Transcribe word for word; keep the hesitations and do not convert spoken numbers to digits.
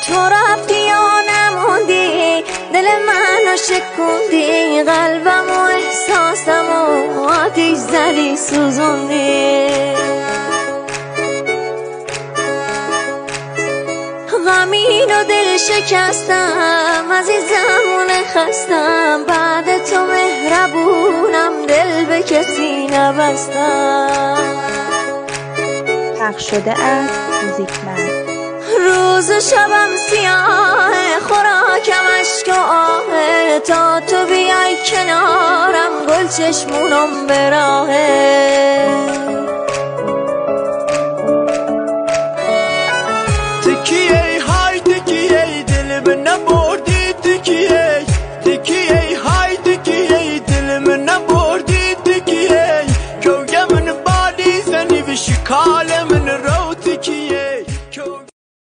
تو رفتی یا نموندی، دل منو شکوندی، قلبم و احساسم و آتیش زدی سوزوندی. غمین و دل شکستم، عزیزمون خستم، بعد تو مهربونم، دل به کسی نبستم. پخش شده از موزیکمند. روز و شبم سیاه، خوراکم اشک و آه، تا تو بیای کنارم گل چشمونم به راهه.